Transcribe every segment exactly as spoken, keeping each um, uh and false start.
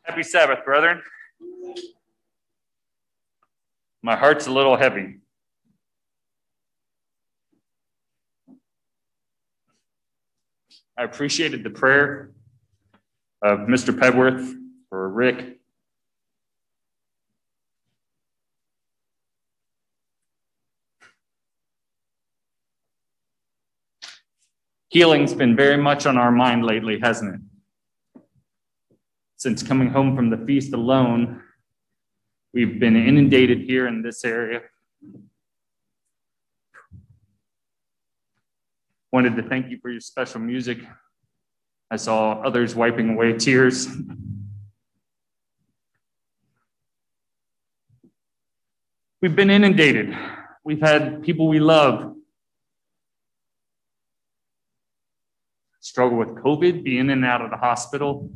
Happy Sabbath, brethren. My heart's a little heavy. I appreciated the prayer of Mister Pedworth for Rick. Healing's been very much on our mind lately, hasn't it? Since coming home from the feast alone, we've been inundated here in this area. Wanted to thank you for your special music. I saw others wiping away tears. We've been inundated. We've had people we love struggle with COVID, be in and out of the hospital.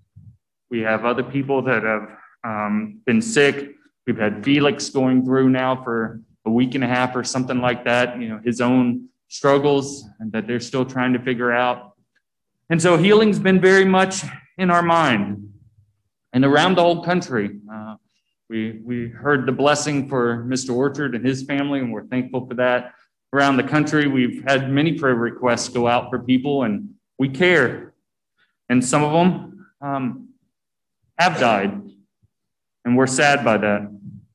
We have other people that have um, been sick. We've had Felix going through now for a week and a half or something like that, you know, his own struggles and that they're still trying to figure out. And so healing's been very much in our mind and around the whole country. Uh, we, we heard the blessing for Mister Orchard and his family, and we're thankful for that. Around the country, we've had many prayer requests go out for people, and we care. And some of them um, have died, and we're sad by that.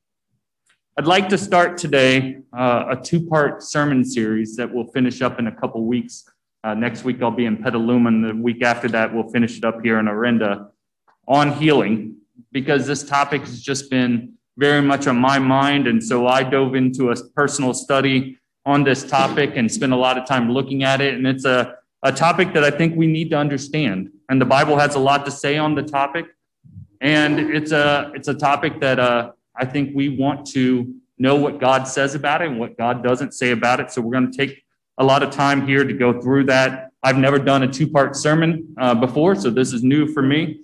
I'd like to start today uh, a two-part sermon series that we'll finish up in a couple weeks. Uh, next week I'll be in Petaluma, and the week after that we'll finish it up here in Orinda on healing, because this topic has just been very much on my mind, and so I dove into a personal study on this topic and spent a lot of time looking at it, and it's a, a topic that I think we need to understand, and the Bible has a lot to say on the topic. And it's a it's a topic that uh, I think we want to know what God says about it and what God doesn't say about it. So we're going to take a lot of time here to go through that. I've never done a two-part sermon uh, before, so this is new for me.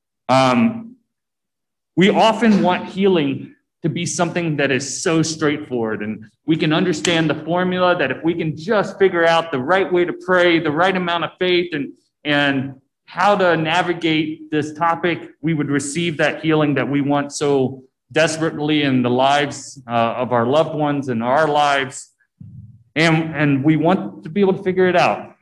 Um, we often want healing to be something that is so straightforward, and we can understand the formula that if we can just figure out the right way to pray, the right amount of faith, and and how to navigate this topic, we would receive that healing that we want so desperately in the lives uh, of our loved ones and our lives. And, and we want to be able to figure it out.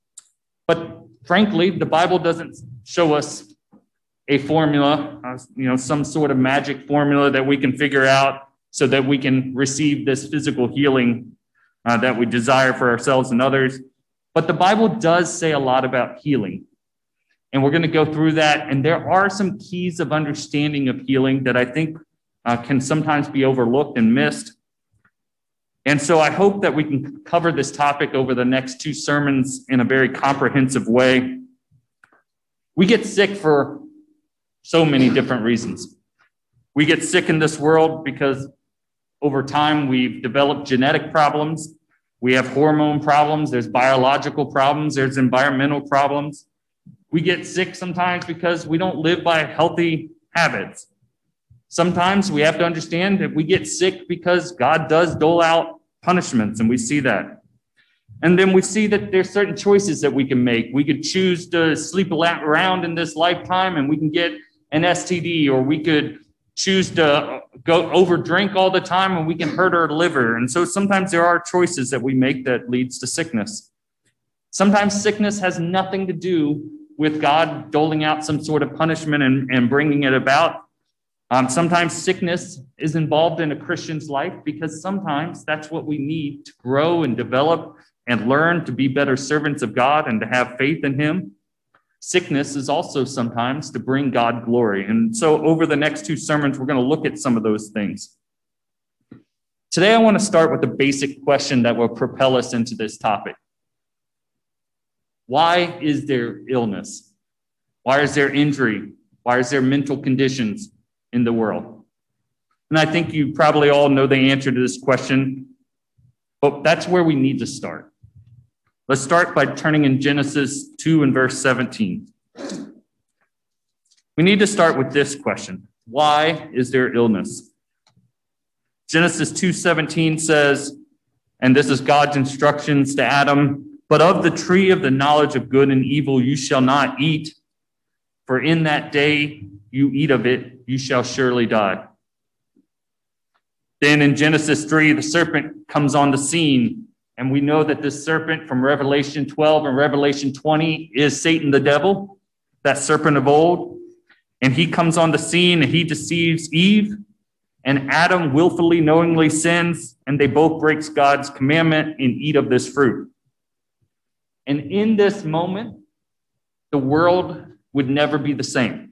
But frankly, the Bible doesn't show us a formula, uh, you know, some sort of magic formula that we can figure out so that we can receive this physical healing uh, that we desire for ourselves and others. But the Bible does say a lot about healing. And we're going to go through that. And there are some keys of understanding of healing that I think uh, can sometimes be overlooked and missed. And so I hope that we can cover this topic over the next two sermons in a very comprehensive way. We get sick for so many different reasons. We get sick in this world because over time we've developed genetic problems. We have hormone problems. There's biological problems. There's environmental problems. We get sick sometimes because we don't live by healthy habits. Sometimes we have to understand that we get sick because God does dole out punishments, and we see that. And then we see that there's certain choices that we can make. We could choose to sleep around in this lifetime, and we can get an S T D, or we could choose to go over drink all the time, and we can hurt our liver. And so sometimes there are choices that we make that leads to sickness. Sometimes sickness has nothing to do with God doling out some sort of punishment and, and bringing it about. Um, sometimes sickness is involved in a Christian's life because sometimes that's what we need to grow and develop and learn to be better servants of God and to have faith in Him. Sickness is also sometimes to bring God glory. And so over the next two sermons, we're going to look at some of those things. Today, I want to start with the basic question that will propel us into this topic. Why is there illness? Why is there injury? Why is there mental conditions in the world? And I think you probably all know the answer to this question, but that's where we need to start. Let's start by turning in Genesis two and verse seventeen. We need to start with this question. Why is there illness? Genesis two seventeen says, and this is God's instructions to Adam, but of the tree of the knowledge of good and evil you shall not eat, for in that day you eat of it, you shall surely die. Then in Genesis three, the serpent comes on the scene, and we know that this serpent from Revelation twelve and Revelation twenty is Satan the devil, that serpent of old. And he comes on the scene and he deceives Eve, and Adam willfully, knowingly sins, and they both break God's commandment and eat of this fruit. And in this moment, the world would never be the same.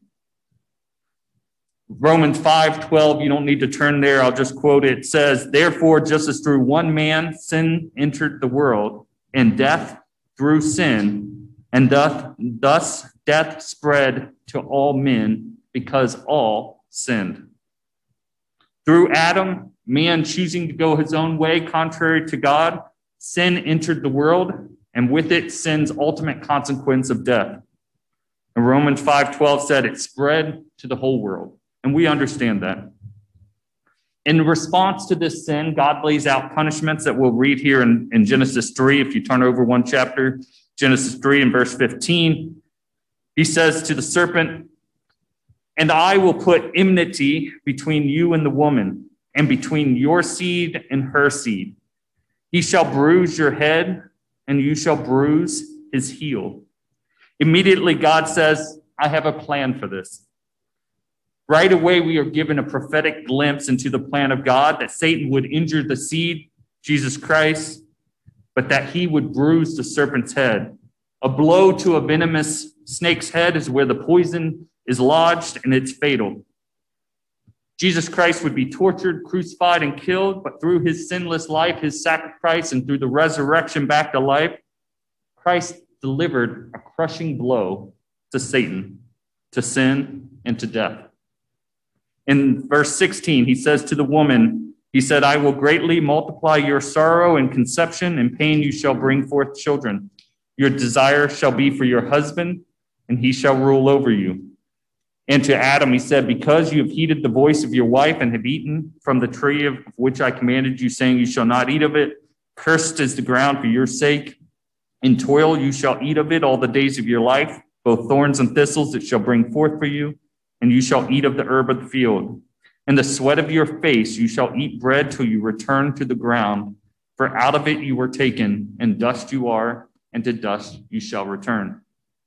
Romans five twelve, you don't need to turn there, I'll just quote it. It says, therefore, just as through one man sin entered the world, and death through sin, and thus, thus death spread to all men because all sinned. Through Adam, man choosing to go his own way contrary to God, sin entered the world, and with it, sin's ultimate consequence of death. And Romans five twelve said it spread to the whole world. And we understand that. In response to this sin, God lays out punishments that we'll read here in, in Genesis three. If you turn over one chapter, Genesis three and verse fifteen, he says to the serpent, and I will put enmity between you and the woman, and between your seed and her seed. He shall bruise your head, and you shall bruise his heel. Immediately, God says, I have a plan for this. Right away, we are given a prophetic glimpse into the plan of God, that Satan would injure the seed, Jesus Christ, but that he would bruise the serpent's head. A blow to a venomous snake's head is where the poison is lodged, and it's fatal. Jesus Christ would be tortured, crucified, and killed, but through his sinless life, his sacrifice, and through the resurrection back to life, Christ delivered a crushing blow to Satan, to sin, and to death. In verse sixteen, he says to the woman, he said, I will greatly multiply your sorrow and conception, and pain you shall bring forth children. Your desire shall be for your husband, and he shall rule over you. And to Adam, he said, because you have heeded the voice of your wife and have eaten from the tree of which I commanded you, saying you shall not eat of it, cursed is the ground for your sake. In toil you shall eat of it all the days of your life, both thorns and thistles it shall bring forth for you, and you shall eat of the herb of the field. In the sweat of your face you shall eat bread till you return to the ground, for out of it you were taken, and dust you are, and to dust you shall return.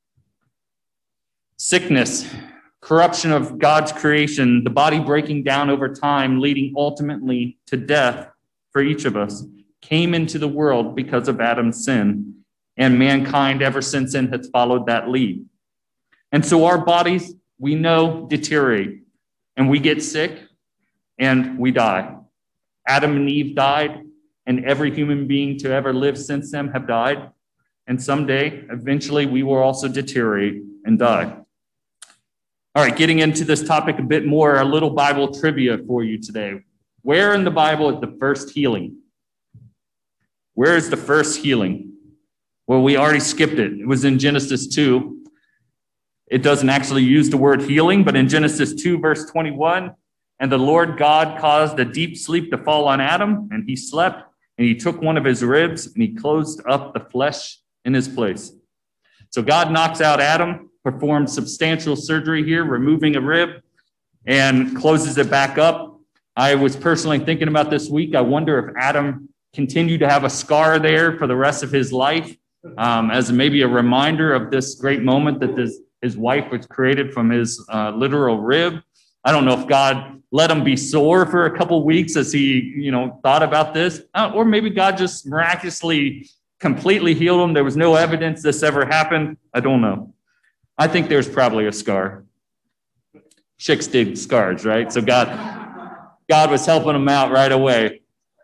Sickness, corruption of God's creation, the body breaking down over time, leading ultimately to death for each of us, came into the world because of Adam's sin. And mankind ever since then has followed that lead. And so our bodies, we know, deteriorate, and we get sick, and we die. Adam and Eve died, and every human being to ever live since them have died. And someday, eventually, we will also deteriorate and die. All right, getting into this topic a bit more, a little Bible trivia for you today. Where in the Bible is the first healing? Where is the first healing? Well, we already skipped it. It was in Genesis two. It doesn't actually use the word healing, but in Genesis two, verse twenty-one, and the Lord God caused a deep sleep to fall on Adam, and he slept, and he took one of his ribs, and he closed up the flesh in his place. So God knocks out Adam, performs substantial surgery here, removing a rib, and closes it back up. I was personally thinking about this week. I wonder if Adam continued to have a scar there for the rest of his life, um, as maybe a reminder of this great moment that this, his wife was created from his uh, literal rib. I don't know if God let him be sore for a couple weeks as he, you know, thought about this, uh, or maybe God just miraculously completely healed him. There was no evidence this ever happened. I don't know. I think there's probably a scar. Chicks dig scars, right? So God, God was helping him out right away.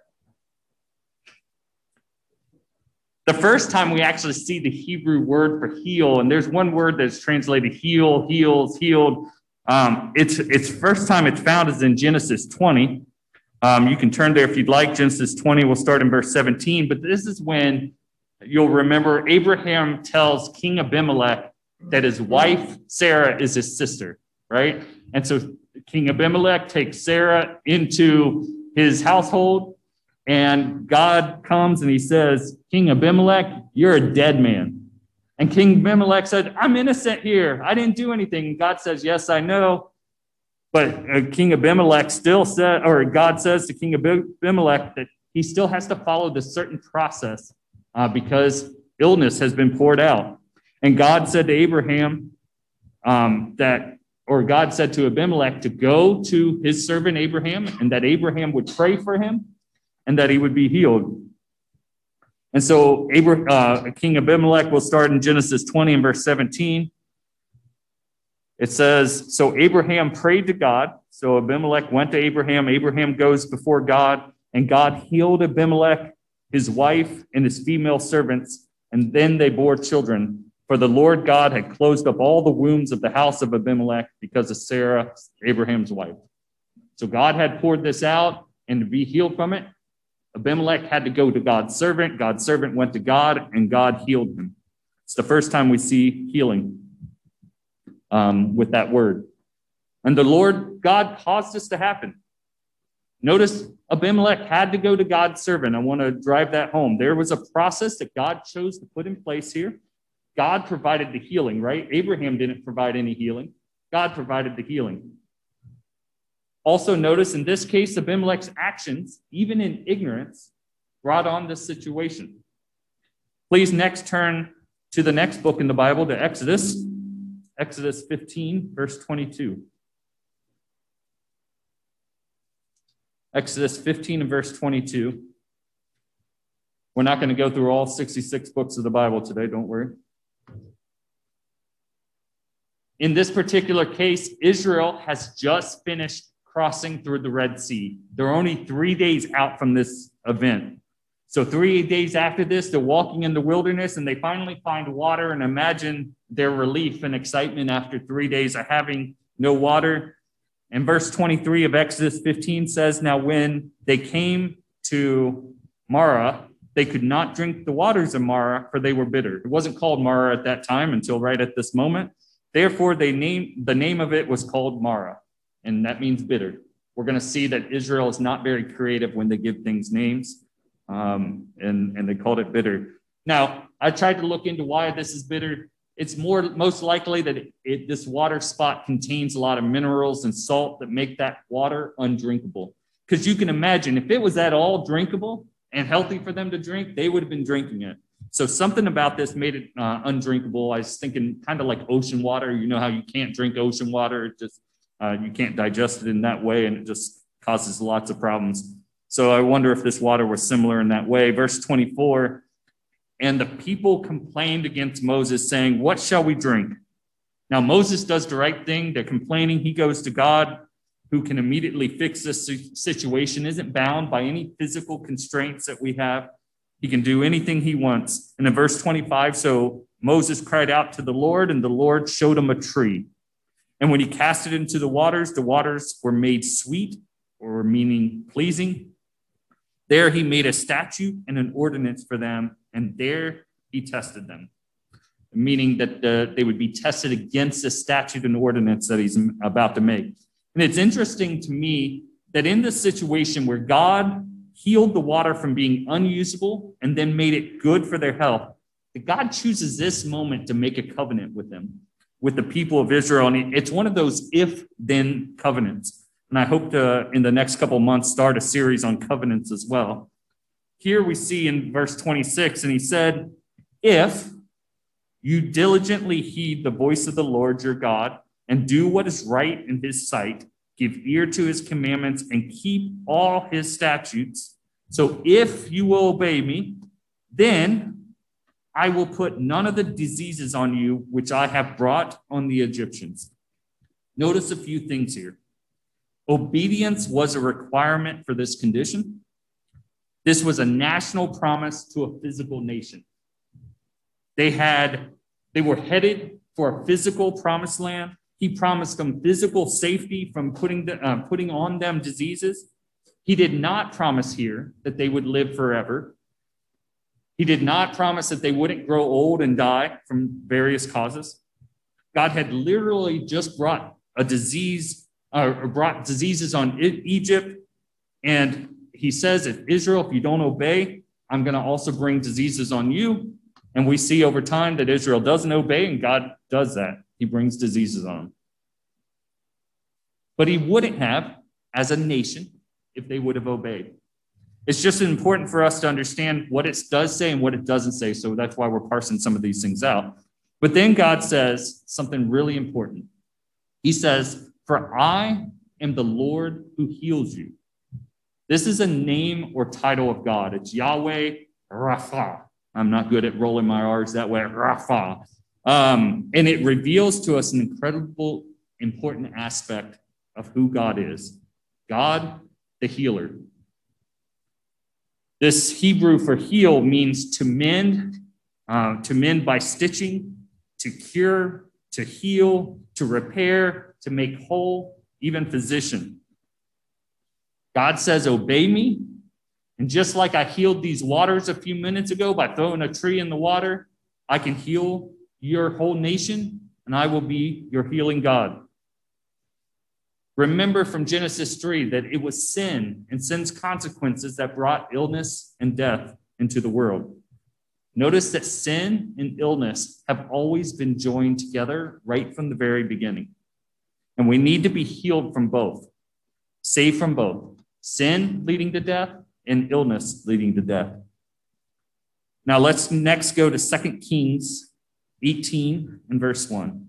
The first time we actually see the Hebrew word for heal, and there's one word that's translated heal, heals, healed. Um, it's it's first time it's found is in Genesis twenty. Um, you can turn there if you'd like. Genesis twenty, we'll start in verse seventeen. But this is when you'll remember Abraham tells King Abimelech that his wife, Sarah, is his sister, right? And so King Abimelech takes Sarah into his household, and God comes and he says, King Abimelech, you're a dead man. And King Abimelech said, I'm innocent here. I didn't do anything. And God says, yes, I know. But uh, King Abimelech still said, or God says to King Abimelech that he still has to follow this certain process uh, because illness has been poured out. And God said to Abraham um, that, or God said to Abimelech to go to his servant Abraham, and that Abraham would pray for him and that he would be healed. And so Abraham, uh, King Abimelech will start in Genesis twenty and verse seventeen. It says, so Abraham prayed to God. So Abimelech went to Abraham. Abraham goes before God, and God healed Abimelech, his wife, and his female servants, and then they bore children. For the Lord God had closed up all the wombs of the house of Abimelech because of Sarah, Abraham's wife. So God had poured this out, and to be healed from it, Abimelech had to go to God's servant. God's servant went to God, and God healed him. It's the first time we see healing um, with that word. And the Lord God caused this to happen. Notice Abimelech had to go to God's servant. I want to drive that home. There was a process that God chose to put in place here. God provided the healing, right? Abraham didn't provide any healing. God provided the healing. Also notice in this case, Abimelech's actions, even in ignorance, brought on this situation. Please next turn to the next book in the Bible, to Exodus, Exodus fifteen, verse twenty-two. Exodus fifteen and verse twenty-two. We're not going to go through all sixty-six books of the Bible today, don't worry. In this particular case, Israel has just finished crossing through the Red Sea. They're only three days out from this event. So three days after this, they're walking in the wilderness and they finally find water, and imagine their relief and excitement after three days of having no water. And verse twenty-three of Exodus fifteen says, now when they came to Marah, they could not drink the waters of Marah, for they were bitter. It wasn't called Marah at that time until right at this moment. Therefore, they named, the name of it was called Marah, and that means bitter. We're going to see that Israel is not very creative when they give things names, um, and, and they called it bitter. Now, I tried to look into why this is bitter. It's more most likely that it, it, this water spot contains a lot of minerals and salt that make that water undrinkable. Because you can imagine, if it was at all drinkable and healthy for them to drink, they would have been drinking it. So something about this made it uh, undrinkable. I was thinking kind of like ocean water. You know how you can't drink ocean water. It just uh, you can't digest it in that way, and it just causes lots of problems. So I wonder if this water was similar in that way. Verse twenty-four, and the people complained against Moses, saying, what shall we drink? Now Moses does the right thing. They're complaining. He goes to God, who can immediately fix this situation, isn't bound by any physical constraints that we have. He can do anything he wants. And in verse twenty-five, so Moses cried out to the Lord, and the Lord showed him a tree. And when he cast it into the waters, the waters were made sweet, or meaning pleasing. There he made a statute and an ordinance for them, and there he tested them, meaning that uh, they would be tested against the statute and ordinance that he's about to make. And it's interesting to me that in this situation where God healed the water from being unusable and then made it good for their health, that God chooses this moment to make a covenant with them, with the people of Israel. And it's one of those if-then covenants. And I hope to, in the next couple of months, start a series on covenants as well. Here we see in verse twenty-six, and he said, if you diligently heed the voice of the Lord your God and do what is right in his sight, give ear to his commandments and keep all his statutes. So if you will obey me, then I will put none of the diseases on you which I have brought on the Egyptians. Notice a few things here. Obedience was a requirement for this condition. This was a national promise to a physical nation. They had, they were headed for a physical promised land. He promised them physical safety from putting, the, uh, putting on them diseases. He did not promise here that they would live forever. He did not promise that they wouldn't grow old and die from various causes. God had literally just brought a disease, uh, or brought diseases on Egypt. And he says, if Israel, if you don't obey, I'm going to also bring diseases on you. And we see over time that Israel doesn't obey, and God does that. He brings diseases on them. But he wouldn't have as a nation if they would have obeyed. It's just important for us to understand what it does say and what it doesn't say. So that's why we're parsing some of these things out. But then God says something really important. He says, "For I am the Lord who heals you." This is a name or title of God. It's Yahweh Rapha. I'm not good at rolling my R's that way. Rapha. Um, and it reveals to us an incredible, important aspect of who God is. God, the healer. This Hebrew for heal means to mend, uh, to mend by stitching, to cure, to heal, to repair, to make whole, even physician. God says, obey me. And just like I healed these waters a few minutes ago by throwing a tree in the water, I can heal your whole nation, and I will be your healing God. Remember from Genesis three that it was sin and sin's consequences that brought illness and death into the world. Notice that sin and illness have always been joined together right from the very beginning. And we need to be healed from both, saved from both, sin leading to death and illness leading to death. Now let's next go to Second Kings eighteen and verse one.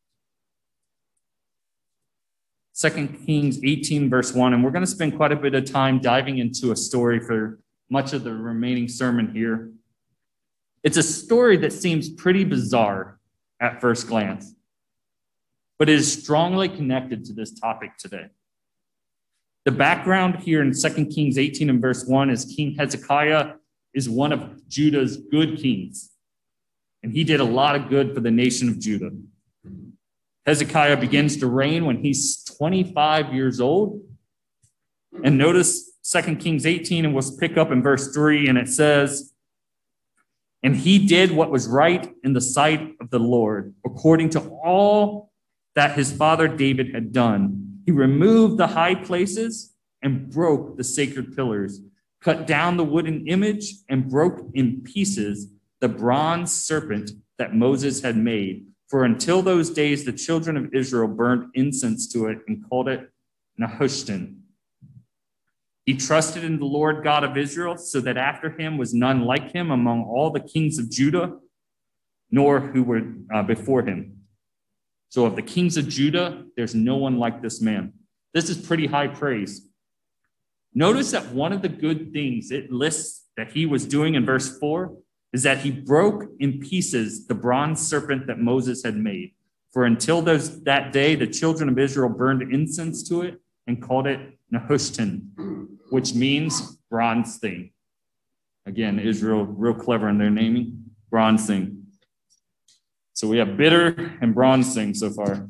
Second Kings eighteen, verse one, and we're going to spend quite a bit of time diving into a story for much of the remaining sermon here. It's a story that seems pretty bizarre at first glance, but it is strongly connected to this topic today. The background here in Second Kings eighteen and verse one is King Hezekiah is one of Judah's good kings, and he did a lot of good for the nation of Judah. Hezekiah begins to reign when he's twenty-five years old. And notice Second Kings eighteen, and we'll pick up in verse three, and it says, "And he did what was right in the sight of the Lord, according to all that his father David had done. He removed the high places and broke the sacred pillars, cut down the wooden image and broke in pieces the bronze serpent that Moses had made. For until those days, the children of Israel burned incense to it and called it Nehushtan. He trusted in the Lord God of Israel, so that after him was none like him among all the kings of Judah, nor who were uh, before him." So of the kings of Judah, there's no one like this man. This is pretty high praise. Notice that one of the good things it lists that he was doing in verse four is that he broke in pieces the bronze serpent that Moses had made. For until those, that day, the children of Israel burned incense to it and called it Nehushtan, which means bronze thing. Again, Israel, real clever in their naming, bronze thing. So we have bitter and bronze thing so far.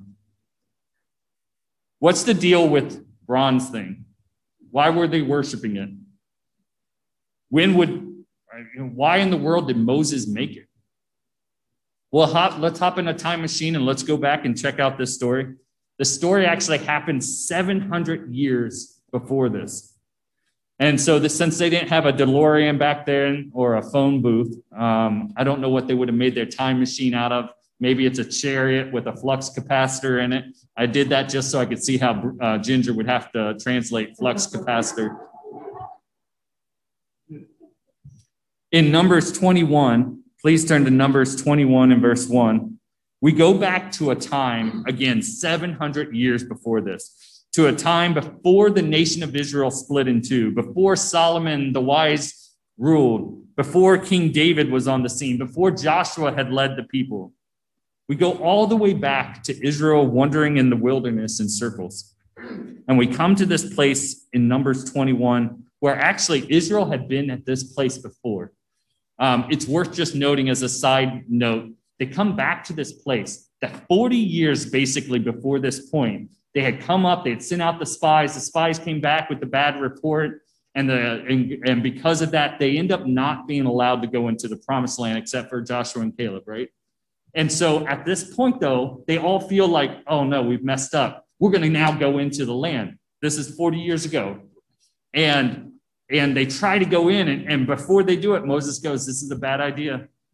What's the deal with bronze thing? Why were they worshiping it? When would Why in the world did Moses make it? Well, hop, let's hop in a time machine and let's go back and check out this story. The story actually happened seven hundred years before this. And so the, since they didn't have a DeLorean back then or a phone booth, um, I don't know what they would have made their time machine out of. Maybe it's a chariot with a flux capacitor in it. I did that just so I could see how uh, Ginger would have to translate flux capacitor. In Numbers twenty-one, please turn to Numbers twenty-one and verse one. We go back to a time, again, seven hundred years before this, to a time before the nation of Israel split in two, before Solomon the wise ruled, before King David was on the scene, before Joshua had led the people. We go all the way back to Israel wandering in the wilderness in circles. And we come to this place in Numbers twenty-one, where actually Israel had been at this place before. Um, it's worth just noting as a side note, they come back to this place that forty years basically before this point, they had come up, they had sent out the spies, the spies came back with the bad report, and, the, and, and because of that, they end up not being allowed to go into the promised land except for Joshua and Caleb, right? And so at this point, though, they all feel like, oh no, we've messed up. We're going to now go into the land. This is forty years ago. And And they try to go in, and, and before they do it, Moses goes, this is a bad idea.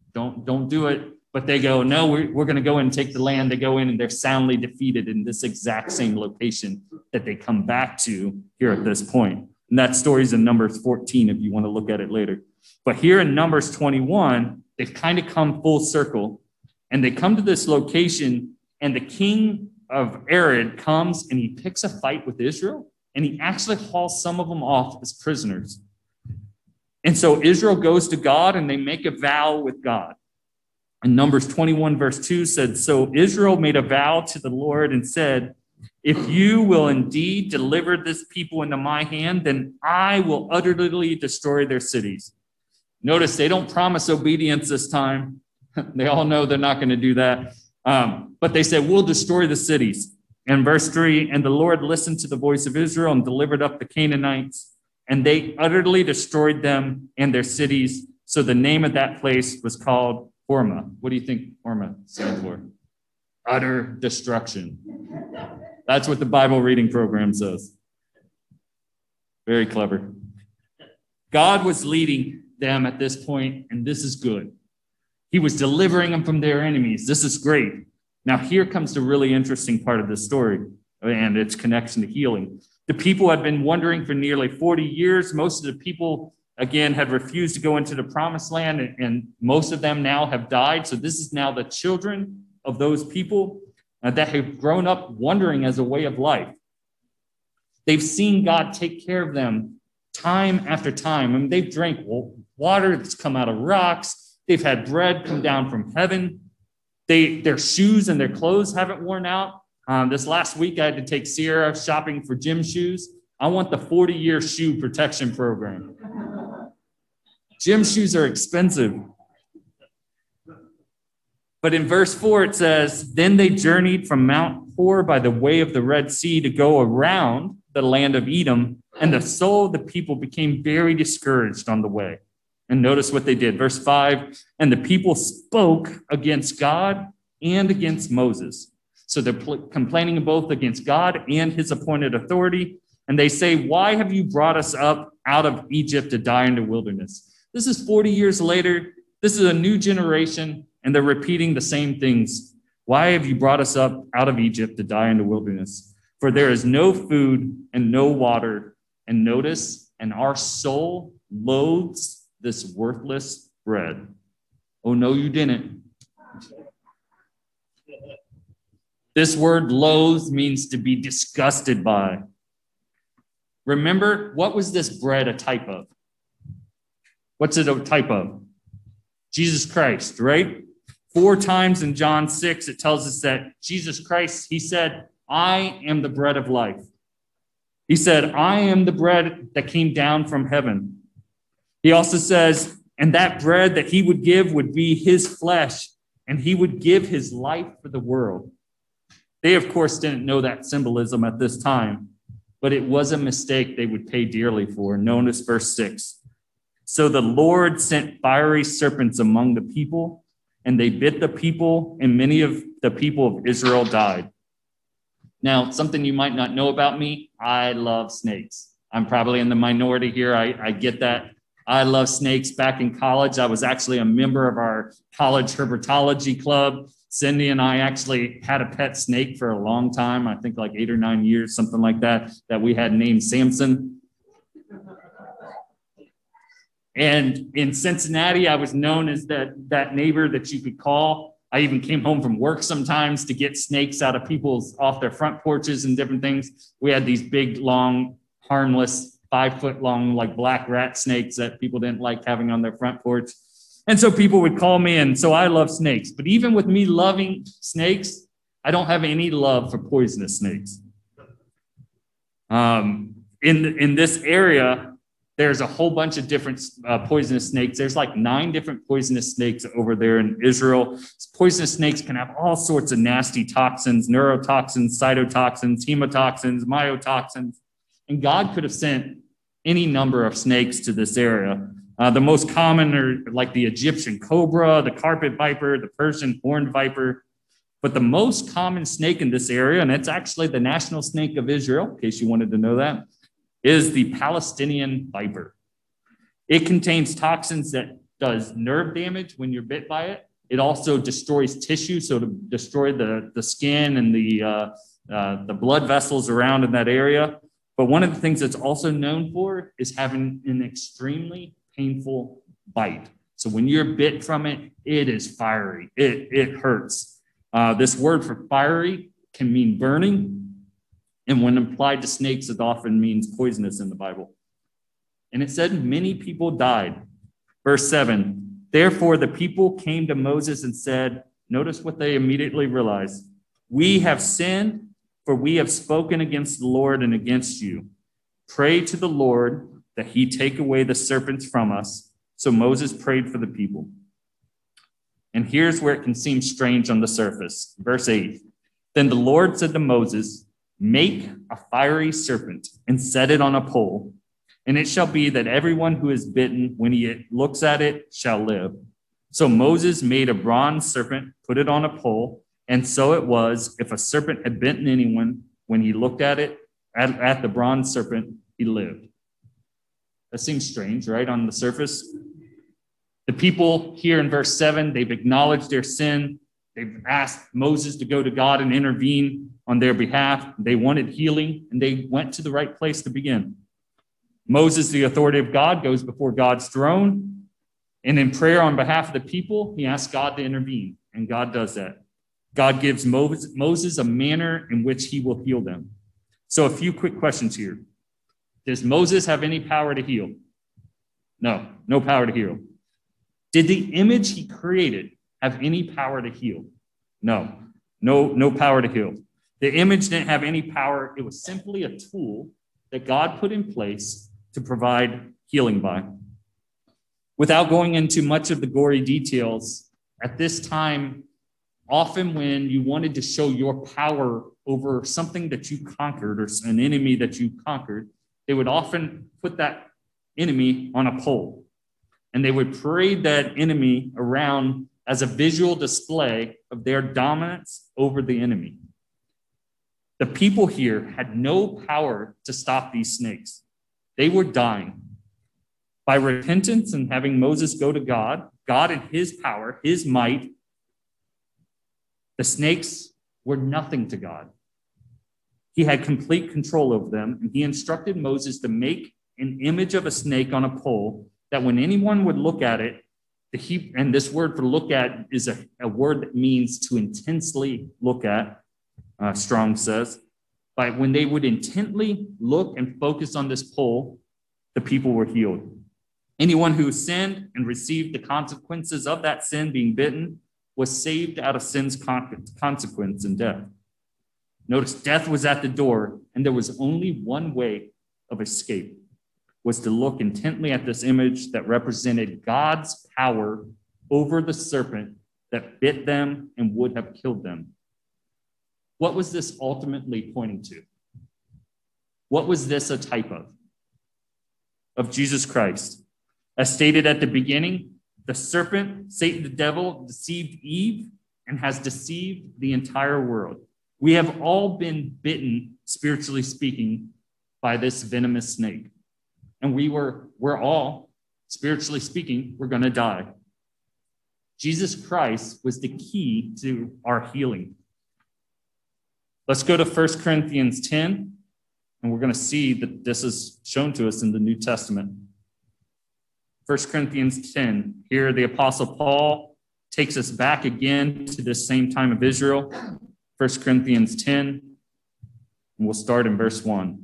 Don't, don't do it. But they go, no, we're, we're going to go and take the land. They go in and they're soundly defeated in this exact same location that they come back to here at this point. And that story's in Numbers fourteen if you want to look at it later. But here in Numbers twenty-one, they've kind of come full circle. And they come to this location, and the king of Arad comes and he picks a fight with Israel, and he actually hauls some of them off as prisoners. And so Israel goes to God, and they make a vow with God. And Numbers twenty-one, verse two said, so Israel made a vow to the Lord and said, if you will indeed deliver this people into my hand, then I will utterly destroy their cities. Notice they don't promise obedience this time. They all know they're not going to do that. Um, but they said, we'll destroy the cities. And verse three, and the Lord listened to the voice of Israel and delivered up the Canaanites, and they utterly destroyed them and their cities. So the name of that place was called Hormah. What do you think Hormah stands for? Utter destruction. That's what the Bible reading program says. Very clever. God was leading them at this point, and this is good. He was delivering them from their enemies. This is great. Now, here comes the really interesting part of this story and its connection to healing. The people had been wandering for nearly forty years. Most of the people, again, had refused to go into the promised land, and, and most of them now have died. So this is now the children of those people uh, that have grown up wandering as a way of life. They've seen God take care of them time after time. I mean, they've drank water that's come out of rocks. They've had bread come down from heaven. They, their shoes and their clothes haven't worn out. Um, this last week, I had to take Sierra shopping for gym shoes. I want the forty-year shoe protection program. Gym shoes are expensive. But in verse four, it says, then they journeyed from Mount Hor by the way of the Red Sea to go around the land of Edom, and the soul of the people became very discouraged on the way. And notice what they did. Verse five, and the people spoke against God and against Moses. So they're pl- complaining both against God and his appointed authority. And they say, why have you brought us up out of Egypt to die in the wilderness? This is forty years later. This is a new generation, and they're repeating the same things. Why have you brought us up out of Egypt to die in the wilderness? For there is no food and no water. And notice, and our soul loathes this worthless bread. Oh, no, you didn't. This word loathe means to be disgusted by. Remember, what was this bread a type of? What's it a type of? Jesus Christ, right? Four times in John six, it tells us that Jesus Christ, he said, I am the bread of life. He said, I am the bread that came down from heaven. He also says, and that bread that he would give would be his flesh, and he would give his life for the world. They, of course, didn't know that symbolism at this time, but it was a mistake they would pay dearly for. Notice verse six. So the Lord sent fiery serpents among the people, and they bit the people, and many of the people of Israel died. Now, something you might not know about me, I love snakes. I'm probably in the minority here. I, I get that. I love snakes. Back in college, I was actually a member of our college herpetology club. Cindy and I actually had a pet snake for a long time. I think like eight or nine years, something like that, that we had named Samson. And in Cincinnati, I was known as that, that neighbor that you could call. I even came home from work sometimes to get snakes out of people's off their front porches and different things. We had these big, long, harmless, five foot long, like black rat snakes that people didn't like having on their front porch. And so people would call me, and so I love snakes. But even with me loving snakes, I don't have any love for poisonous snakes. Um, in, in this area, there's a whole bunch of different uh, poisonous snakes. There's like nine different poisonous snakes over there in Israel. Poisonous snakes can have all sorts of nasty toxins, neurotoxins, cytotoxins, hemotoxins, myotoxins. And God could have sent any number of snakes to this area. Uh, the most common are like the Egyptian cobra, the carpet viper, the Persian horned viper. But the most common snake in this area, and it's actually the national snake of Israel, in case you wanted to know that, is the Palestinian viper. It contains toxins that does nerve damage when you're bit by it. It also destroys tissue, so to destroy the, the skin and the, uh, uh, the blood vessels around in that area. But one of the things it's also known for is having an extremely painful bite. So when you're bit from it, it is fiery. It, it hurts. Uh, this word for fiery can mean burning. And when applied to snakes, it often means poisonous in the Bible. And it said many people died. Verse seven, therefore the people came to Moses and said, notice what they immediately realized. We have sinned, for we have spoken against the Lord and against you. Pray to the Lord that he take away the serpents from us. So Moses prayed for the people. And here's where it can seem strange on the surface. Verse eight, then the Lord said to Moses, make a fiery serpent and set it on a pole. And it shall be that everyone who is bitten, when he looks at it, shall live. So Moses made a bronze serpent, put it on a pole, and so it was, if a serpent had bitten anyone, when he looked at it, at, at the bronze serpent, he lived. That seems strange, right, on the surface? The people here in verse seven, they've acknowledged their sin. They've asked Moses to go to God and intervene on their behalf. They wanted healing, and they went to the right place to begin. Moses, the authority of God, goes before God's throne, and in prayer on behalf of the people, he asks God to intervene, and God does that. God gives Moses a manner in which he will heal them. So a few quick questions here. Does Moses have any power to heal? No, no power to heal. Did the image he created have any power to heal? No, no, no power to heal. The image didn't have any power. It was simply a tool that God put in place to provide healing by. Without going into much of the gory details, at this time, often when you wanted to show your power over something that you conquered or an enemy that you conquered, they would often put that enemy on a pole. And they would parade that enemy around as a visual display of their dominance over the enemy. The people here had no power to stop these snakes. They were dying. By repentance and having Moses go to God, God in his power, his might, the snakes were nothing to God. He had complete control over them, and he instructed Moses to make an image of a snake on a pole that when anyone would look at it, the he, and this word for look at is a, a word that means to intensely look at, uh, Strong says. But when they would intently look and focus on this pole, the people were healed. Anyone who sinned and received the consequences of that sin, being bitten, was saved out of sin's consequence and death. Notice death was at the door, and there was only one way of escape, was to look intently at this image that represented God's power over the serpent that bit them and would have killed them. What was this ultimately pointing to? What was this a type of? Of Jesus Christ. As stated at the beginning, the serpent, Satan the devil, deceived Eve and has deceived the entire world. We have all been bitten, spiritually speaking, by this venomous snake. And we were, we're all, spiritually speaking, we're going to die. Jesus Christ was the key to our healing. Let's go to First Corinthians ten, and we're going to see that this is shown to us in the New Testament. First Corinthians ten, here the Apostle Paul takes us back again to this same time of Israel. First Corinthians ten, and we'll start in verse one.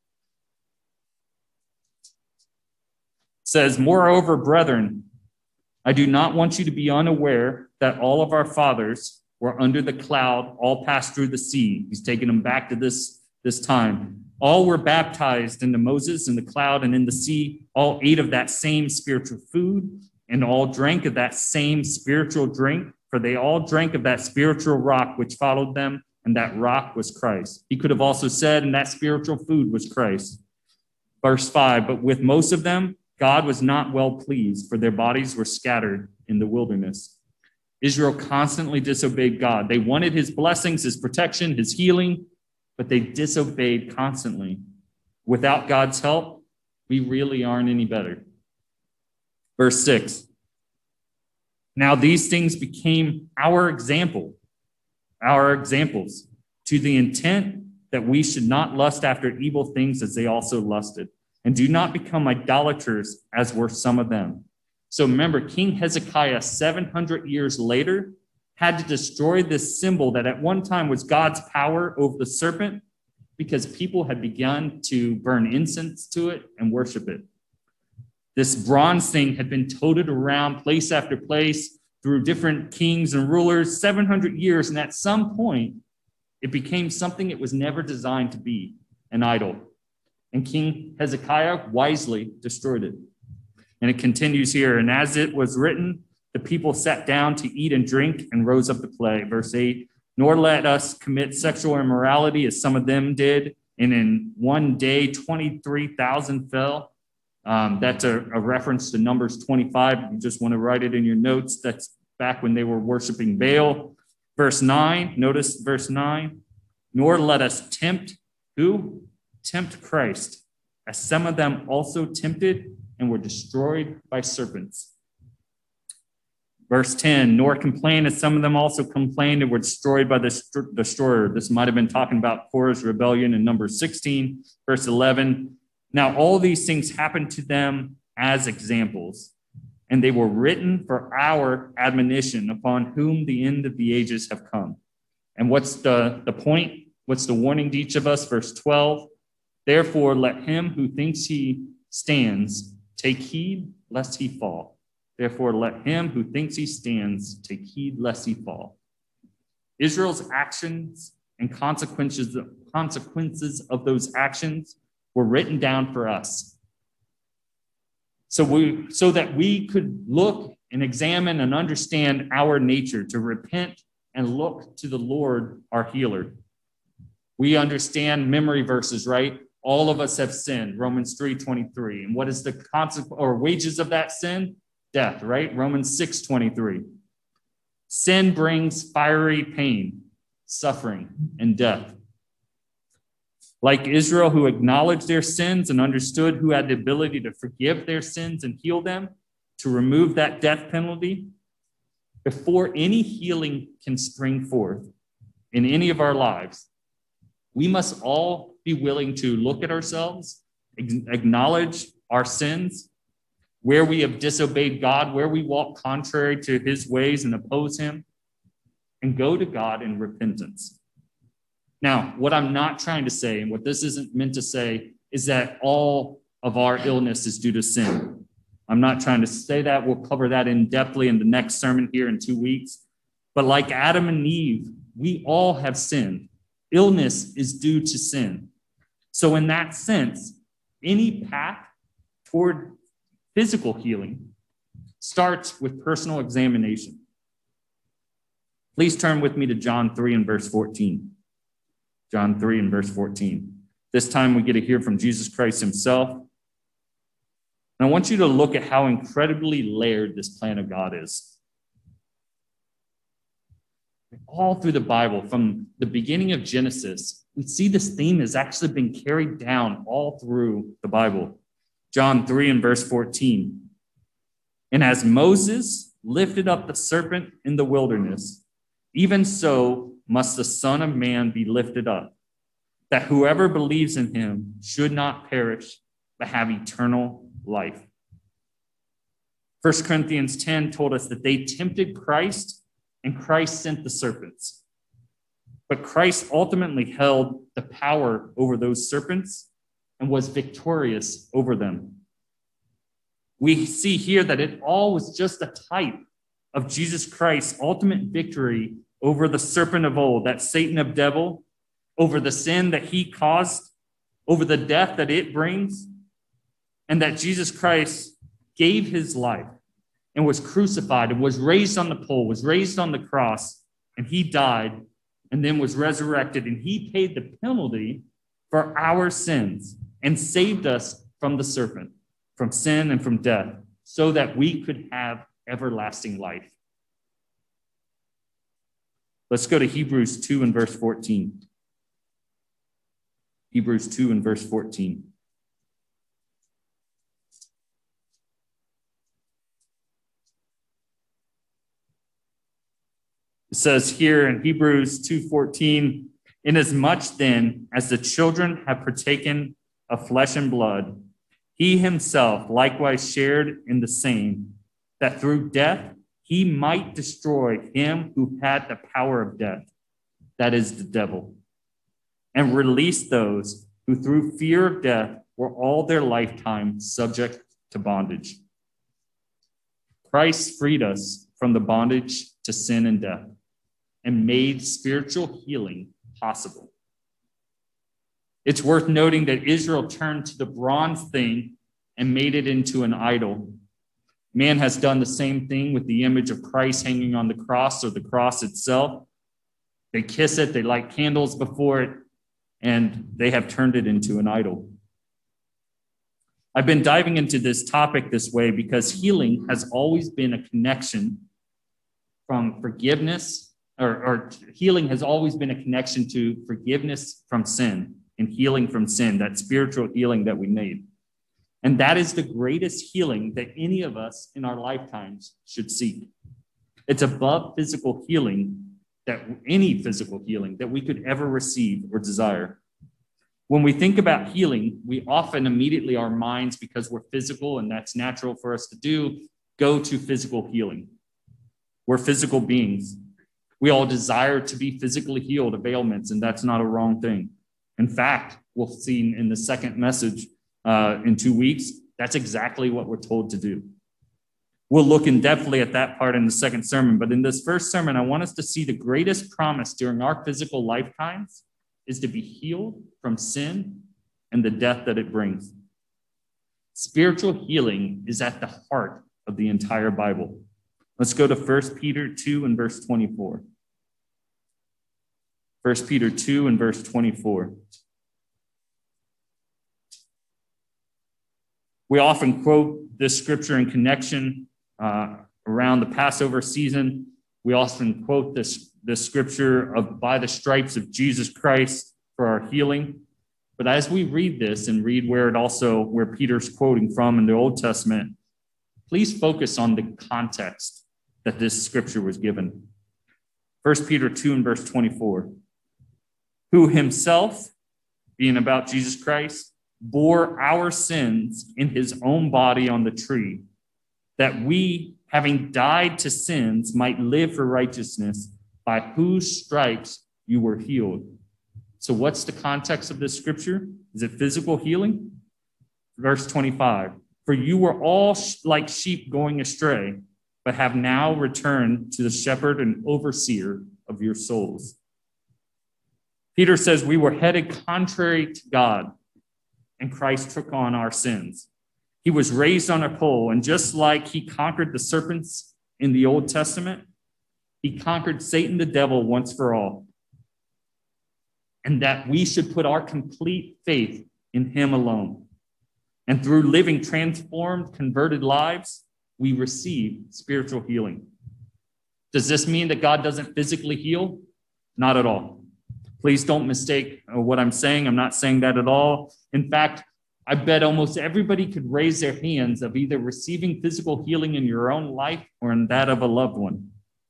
It says, moreover, brethren, I do not want you to be unaware that all of our fathers were under the cloud, all passed through the sea. He's taking them back to this, this time. All were baptized into Moses in the cloud and in the sea. All ate of that same spiritual food, and all drank of that same spiritual drink, for they all drank of that spiritual rock which followed them, and that rock was Christ. He could have also said, and that spiritual food was Christ. Verse five, but with most of them, God was not well pleased, for their bodies were scattered in the wilderness. Israel constantly disobeyed God. They wanted his blessings, his protection, his healing, but they disobeyed constantly. Without God's help, we really aren't any better. Verse six, Now these things became our example, our examples, to the intent that we should not lust after evil things as they also lusted, and do not become idolaters as were some of them. So remember, King Hezekiah, seven hundred years later, had to destroy this symbol that at one time was God's power over the serpent, because people had begun to burn incense to it and worship it. This bronze thing had been toted around place after place through different kings and rulers, seven hundred years, and at some point, it became something it was never designed to be, an idol. And King Hezekiah wisely destroyed it. And it continues here, and as it was written, the people sat down to eat and drink and rose up to play. Verse eight, nor let us commit sexual immorality as some of them did, and in one day twenty-three thousand fell. Um, that's a, a reference to Numbers twenty-five. If you just want to write it in your notes, that's back when they were worshiping Baal. Verse nine, notice verse nine, nor let us tempt, who? Tempt Christ, as some of them also tempted and were destroyed by serpents. Verse ten, nor complain as some of them also complained and were destroyed by the destroyer. This might have been talking about Korah's rebellion in Numbers sixteen. Verse eleven, now all these things happened to them as examples, and they were written for our admonition, upon whom the end of the ages have come. And what's the, the point? What's the warning to each of us? Verse twelve, therefore let him who thinks he stands take heed lest he fall. Therefore let him who thinks he stands take heed lest he fall. Israel's actions and consequences, consequences of those actions were written down for us. So we, so that we could look and examine and understand our nature, to repent and look to the Lord, our healer. We understand memory verses, right? All of us have sinned, Romans three twenty-three. And what is the consequence or wages of that sin? Death, right? Romans six twenty-three. Sin brings fiery pain, suffering, and death. Like Israel, who acknowledged their sins and understood who had the ability to forgive their sins and heal them, to remove that death penalty, before any healing can spring forth in any of our lives, we must all be willing to look at ourselves, acknowledge our sins, where we have disobeyed God, where we walk contrary to his ways and oppose him, and go to God in repentance. Now, what I'm not trying to say, and what this isn't meant to say, is that all of our illness is due to sin. I'm not trying to say that. We'll cover that in depthly in the next sermon here in two weeks. But like Adam and Eve, we all have sinned. Illness is due to sin. So in that sense, any path toward physical healing starts with personal examination. Please turn with me to John three and verse fourteen. John three and verse fourteen. This time we get to hear from Jesus Christ himself. And I want you to look at how incredibly layered this plan of God is. All through the Bible, from the beginning of Genesis, we see this theme has actually been carried down all through the Bible. John three and verse fourteen. And as Moses lifted up the serpent in the wilderness, even so must the Son of Man be lifted up, that whoever believes in him should not perish, but have eternal life. First Corinthians ten told us that they tempted Christ, and Christ sent the serpents. But Christ ultimately held the power over those serpents and was victorious over them. We see here that it all was just a type of Jesus Christ's ultimate victory over the serpent of old, that Satan of devil, over the sin that he caused, over the death that it brings, and that Jesus Christ gave his life and was crucified and was raised on the pole, was raised on the cross, and he died and then was resurrected, and he paid the penalty for our sins and saved us from the serpent, from sin and from death, so that we could have everlasting life. Let's go to Hebrews two and verse fourteen. Hebrews two and verse fourteen. says here in Hebrews two fourteen, inasmuch then as the children have partaken of flesh and blood, he himself likewise shared in the same, that through death he might destroy him who had the power of death, that is the devil, and release those who through fear of death were all their lifetime subject to bondage. Christ freed us from the bondage to sin and death and made spiritual healing possible. It's worth noting that Israel turned to the bronze thing and made it into an idol. Man has done the same thing with the image of Christ hanging on the cross or the cross itself. They kiss it, they light candles before it, and they have turned it into an idol. I've been diving into this topic this way because healing has always been a connection from forgiveness, or, or healing has always been a connection to forgiveness from sin and healing from sin, that spiritual healing that we need. And that is the greatest healing that any of us in our lifetimes should seek. It's above physical healing, that any physical healing that we could ever receive or desire. When we think about healing, we often immediately, our minds, because we're physical and that's natural for us to do, go to physical healing. We're physical beings. We all desire to be physically healed of ailments, and that's not a wrong thing. In fact, we'll see in the second message uh, in two weeks, that's exactly what we're told to do. We'll look in depthly at that part in the second sermon, but in this first sermon, I want us to see the greatest promise during our physical lifetimes is to be healed from sin and the death that it brings. Spiritual healing is at the heart of the entire Bible. Let's go to First Peter two and verse twenty-four. First Peter two and verse twenty-four. We often quote this scripture in connection uh, around the Passover season. We often quote this, this scripture of by the stripes of Jesus Christ for our healing. But as we read this and read where it also, where Peter's quoting from in the Old Testament, please focus on the context that this scripture was given. First Peter two and verse twenty-four. Who himself, being about Jesus Christ, bore our sins in his own body on the tree, that we, having died to sins, might live for righteousness, by whose stripes you were healed. So what's the context of this scripture? Is it physical healing? Verse twenty-five, for you were all like sheep going astray, but have now returned to the shepherd and overseer of your souls. Peter says we were headed contrary to God, and Christ took on our sins. He was raised on a pole, and just like he conquered the serpents in the Old Testament, he conquered Satan the devil once for all. And that we should put our complete faith in him alone. And through living transformed, converted lives, we receive spiritual healing. Does this mean that God doesn't physically heal? Not at all. Please don't mistake what I'm saying. I'm not saying that at all. In fact, I bet almost everybody could raise their hands of either receiving physical healing in your own life or in that of a loved one.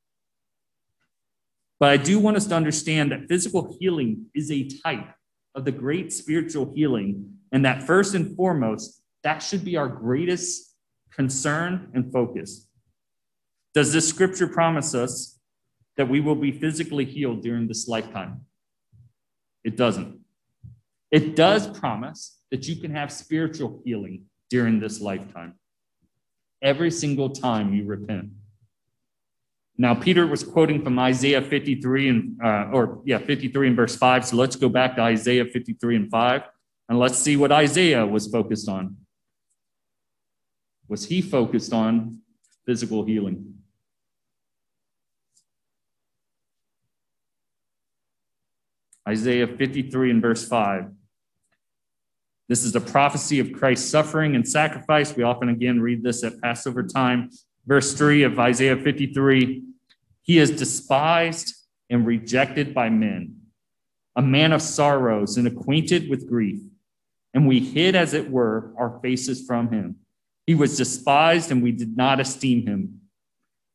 But I do want us to understand that physical healing is a type of the great spiritual healing, and that first and foremost, that should be our greatest concern and focus. Does this scripture promise us that we will be physically healed during this lifetime? It doesn't. It does promise that you can have spiritual healing during this lifetime, every single time you repent. Now, Peter was quoting from Isaiah fifty-three and uh, or yeah, fifty-three and verse five. So let's go back to Isaiah fifty-three and five, and let's see what Isaiah was focused on. Was he focused on physical healing? Isaiah fifty-three and verse five. This is a prophecy of Christ's suffering and sacrifice. We often again read this at Passover time. Verse three of Isaiah fifty-three, he is despised and rejected by men, a man of sorrows and acquainted with grief. And we hid, as it were, our faces from him. He was despised and we did not esteem him.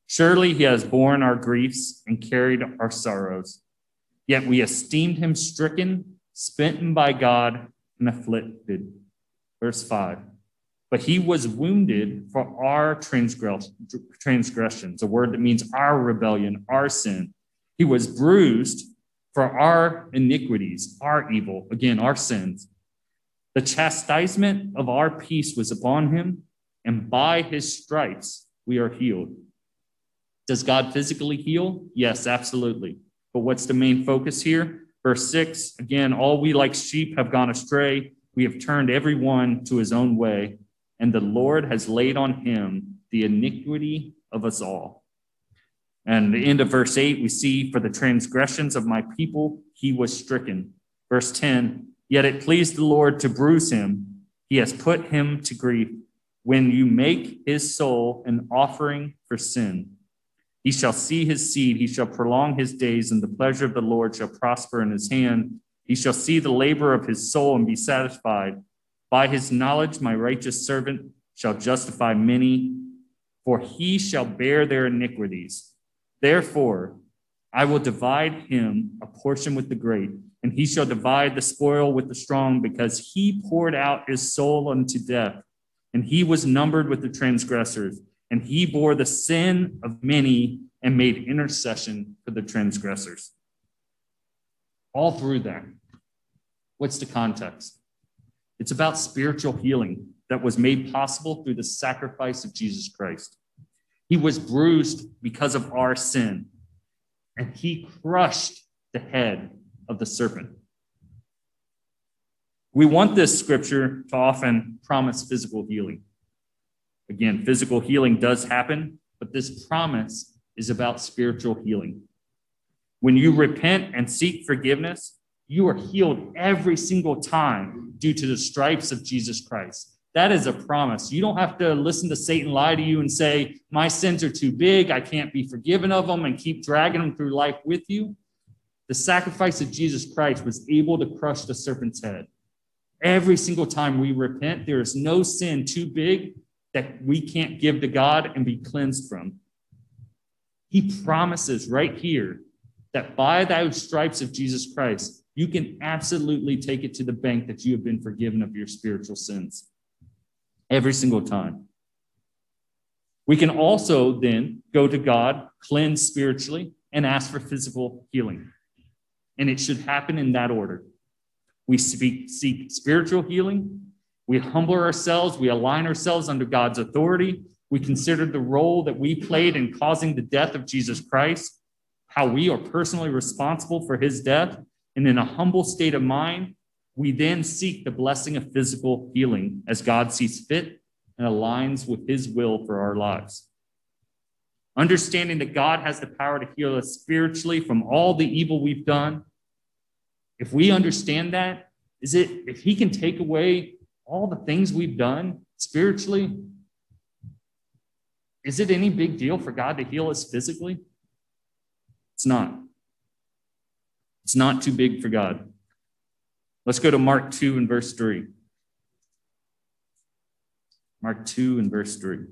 Surely he has borne our griefs and carried our sorrows. Yet we esteemed him stricken, smitten by God, and afflicted. Verse five. But he was wounded for our transgress- transgressions, a word that means our rebellion, our sin. He was bruised for our iniquities, our evil, again, our sins. The chastisement of our peace was upon him, and by his stripes we are healed. Does God physically heal? Yes, absolutely. But what's the main focus here? Verse six, again, all we like sheep have gone astray. We have turned every one to his own way, and the Lord has laid on him the iniquity of us all. And the end of verse eight, we see, for the transgressions of my people, he was stricken. Verse ten, yet it pleased the Lord to bruise him. He has put him to grief. When you make his soul an offering for sin, he shall see his seed, he shall prolong his days, and the pleasure of the Lord shall prosper in his hand. He shall see the labor of his soul and be satisfied. By his knowledge, my righteous servant shall justify many, for he shall bear their iniquities. Therefore, I will divide him a portion with the great, and he shall divide the spoil with the strong, because he poured out his soul unto death, and he was numbered with the transgressors. And he bore the sin of many and made intercession for the transgressors. All through that, what's the context? It's about spiritual healing that was made possible through the sacrifice of Jesus Christ. He was bruised because of our sin, and he crushed the head of the serpent. We want this scripture to often promise physical healing. Again, physical healing does happen, but this promise is about spiritual healing. When you repent and seek forgiveness, you are healed every single time due to the stripes of Jesus Christ. That is a promise. You don't have to listen to Satan lie to you and say, my sins are too big, I can't be forgiven of them, and keep dragging them through life with you. The sacrifice of Jesus Christ was able to crush the serpent's head. Every single time we repent, there is no sin too big that we can't give to God and be cleansed from. He promises right here that by those stripes of Jesus Christ, you can absolutely take it to the bank that you have been forgiven of your spiritual sins. Every single time. We can also then go to God, cleanse spiritually, and ask for physical healing. And it should happen in that order. We speak, seek spiritual healing. We humble ourselves. We align ourselves under God's authority. We consider the role that we played in causing the death of Jesus Christ, how we are personally responsible for his death. And in a humble state of mind, we then seek the blessing of physical healing as God sees fit and aligns with his will for our lives. Understanding that God has the power to heal us spiritually from all the evil we've done. If we understand that, is it if he can take away all the things we've done spiritually, is it any big deal for God to heal us physically? It's not. It's not too big for God. Let's go to Mark two and verse three. Mark two and verse three.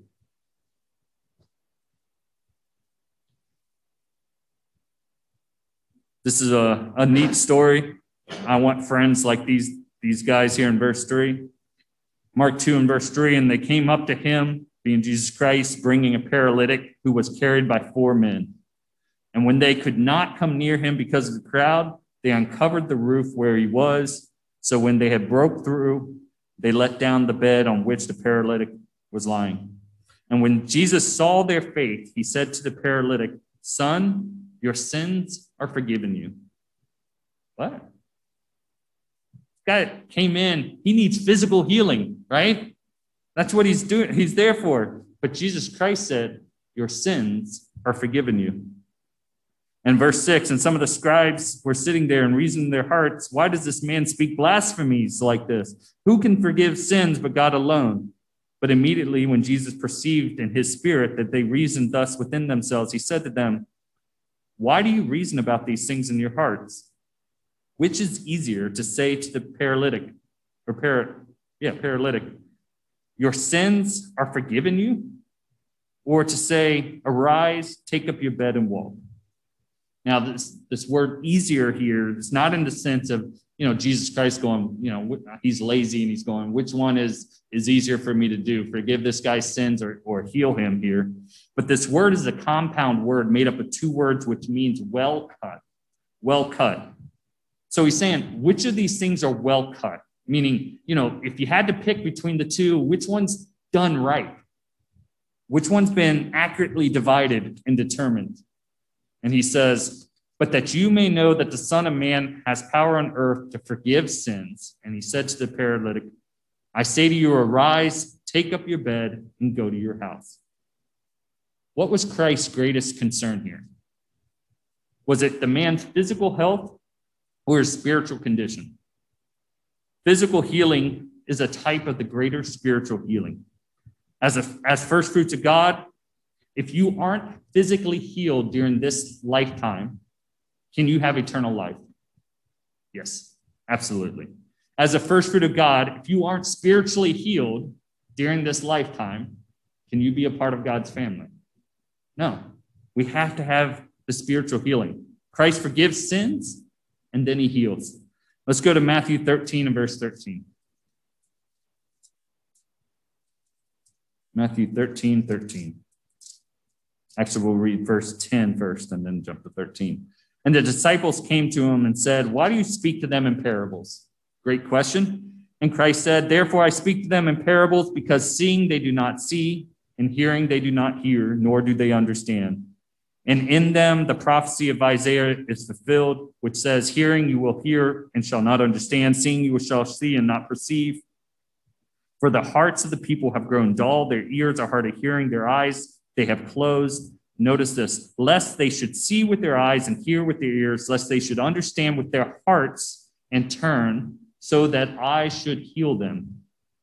This is a, a neat story. I want friends like these, these guys here in verse three. Mark two and verse three, and they came up to him, being Jesus Christ, bringing a paralytic who was carried by four men. And when they could not come near him because of the crowd, they uncovered the roof where he was. So when they had broke through, they let down the bed on which the paralytic was lying. And when Jesus saw their faith, he said to the paralytic, "Son, your sins are forgiven you." What? Guy came in, he needs physical healing, right? That's what he's doing. He's there for. But Jesus Christ said, your sins are forgiven you. And verse six, and some of the scribes were sitting there and reasoning in their hearts, why does this man speak blasphemies like this? Who can forgive sins but God alone? But immediately when Jesus perceived in his spirit that they reasoned thus within themselves, he said to them, why do you reason about these things in your hearts? Which is easier to say to the paralytic, or para, yeah, paralytic, your sins are forgiven you? or to say, arise, take up your bed and walk. Now, this, this word easier here is not in the sense of, you know, Jesus Christ going, you know, he's lazy and he's going, which one is, is easier for me to do? Forgive this guy's sins or, or heal him here. But this word is a compound word made up of two words, which means well cut, well cut. So he's saying, which of these things are well cut? Meaning, you know, if you had to pick between the two, which one's done right? Which one's been accurately divided and determined? And he says, but that you may know that the Son of Man has power on earth to forgive sins. And he said to the paralytic, I say to you, arise, take up your bed, and go to your house. What was Christ's greatest concern here? Was it the man's physical health or his spiritual condition? Physical healing is a type of the greater spiritual healing. As, a, as first fruits of God, if you aren't physically healed during this lifetime, can you have eternal life? Yes, absolutely. As a first fruit of God, if you aren't spiritually healed during this lifetime, can you be a part of God's family? No, we have to have the spiritual healing. Christ forgives sins, and then he heals. Let's go to Matthew thirteen and verse thirteen. Matthew thirteen, thirteen. Actually, we'll read verse ten first and then jump to thirteen. And the disciples came to him and said, why do you speak to them in parables? Great question. And Christ said, therefore I speak to them in parables because seeing they do not see, and hearing they do not hear, nor do they understand. And in them the prophecy of Isaiah is fulfilled, which says, hearing you will hear and shall not understand, seeing you shall see and not perceive. For the hearts of the people have grown dull, their ears are hard of hearing, their eyes they have closed. Notice this, lest they should see with their eyes and hear with their ears, lest they should understand with their hearts and turn, so that I should heal them.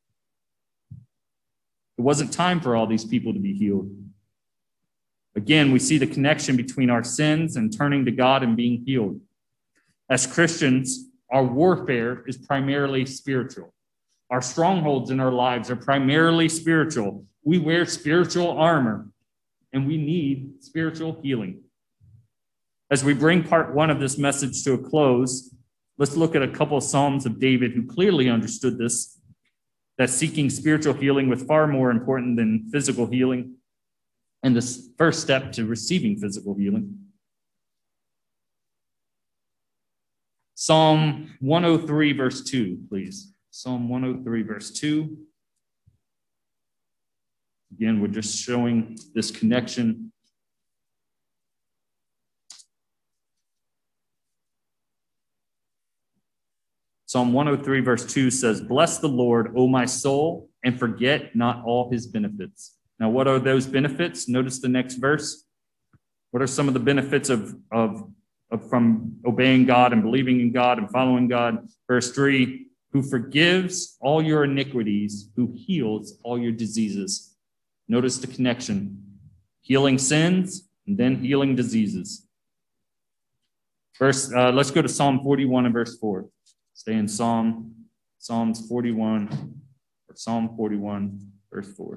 It wasn't time for all these people to be healed. Again, we see the connection between our sins and turning to God and being healed. As Christians, our warfare is primarily spiritual. Our strongholds in our lives are primarily spiritual. We wear spiritual armor, and we need spiritual healing. As we bring part one of this message to a close, let's look at a couple of Psalms of David who clearly understood this, that seeking spiritual healing was far more important than physical healing, and the first step to receiving physical healing. Psalm one oh three, verse two, please. Psalm one oh three, verse two. Again, we're just showing this connection. Psalm one oh three, verse two says, bless the Lord, O my soul, and forget not all his benefits. Now, what are those benefits? Notice the next verse. What are some of the benefits of, of, of from obeying God and believing in God and following God? Verse three, who forgives all your iniquities, who heals all your diseases. Notice the connection. Healing sins and then healing diseases. Verse, uh, let's go to Psalm forty-one and verse four. Stay in Psalm, Psalms forty-one, or Psalm forty-one, verse four.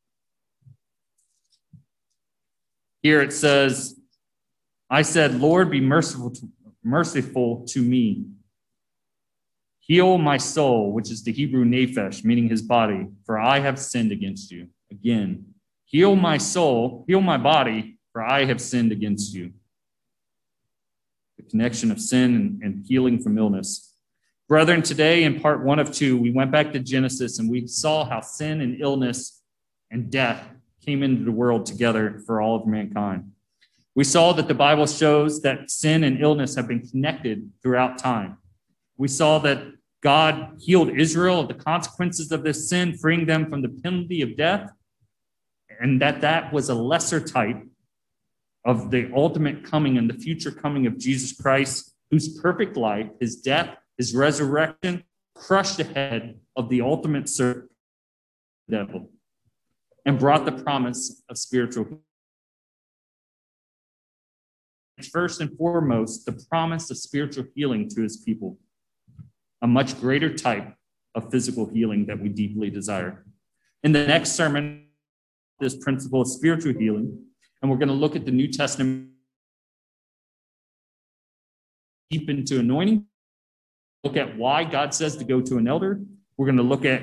Here it says, I said, Lord, be merciful to, merciful to me. Heal my soul, which is the Hebrew nephesh, meaning his body, for I have sinned against you. Again, heal my soul, heal my body, for I have sinned against you. The connection of sin and, and healing from illness. Brethren, today in part one of two, we went back to Genesis and we saw how sin and illness and death came into the world together for all of mankind. We saw that the Bible shows that sin and illness have been connected throughout time. We saw that God healed Israel of the consequences of this sin, freeing them from the penalty of death, and that that was a lesser type of the ultimate coming and the future coming of Jesus Christ, whose perfect life, his death, his resurrection, crushed the head of the ultimate serpent, the devil, and brought the promise of spiritual healing. First and foremost, the promise of spiritual healing to his people, a much greater type of physical healing that we deeply desire. In the next sermon, this principle of spiritual healing, and we're going to look at the New Testament deep into anointing, look at why God says to go to an elder. We're going to look at,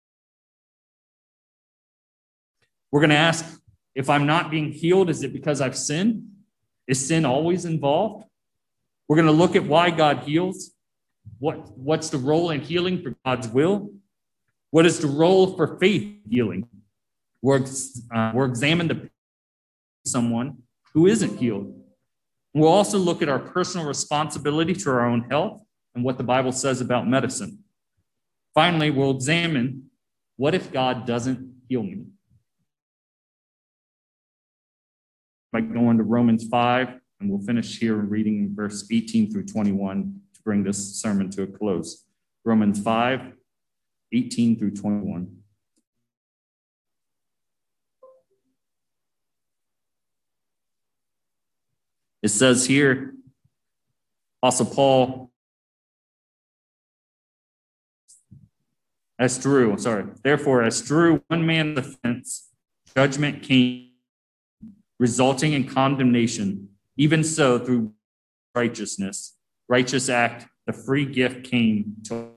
we're going to ask, if I'm not being healed, is it because I've sinned? Is sin always involved? We're going to look at why God heals. What, what's the role in healing for God's will? What is the role for faith healing? We're, uh, we're examining the someone who isn't healed. We'll also look at our personal responsibility to our own health and what the Bible says about medicine. Finally, we'll examine, what if God doesn't heal me? By going to Romans five, and we'll finish here reading verse eighteen through twenty-one to bring this sermon to a close. Romans five, eighteen through twenty-one. It says here, Apostle Paul, as through, sorry, therefore, as through one man's offense, judgment came, resulting in condemnation, even so through righteousness, righteous act, the free gift came to.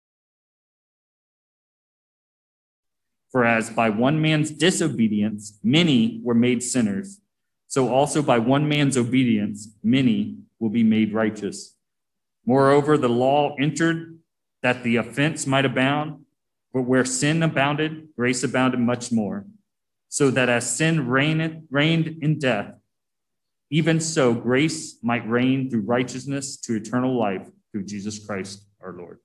For as by one man's disobedience, many were made sinners, so also by one man's obedience, many will be made righteous. Moreover, the law entered that the offense might abound, but where sin abounded, grace abounded much more. So that as sin reigned, reigned in death, even so grace might reign through righteousness to eternal life through Jesus Christ our Lord.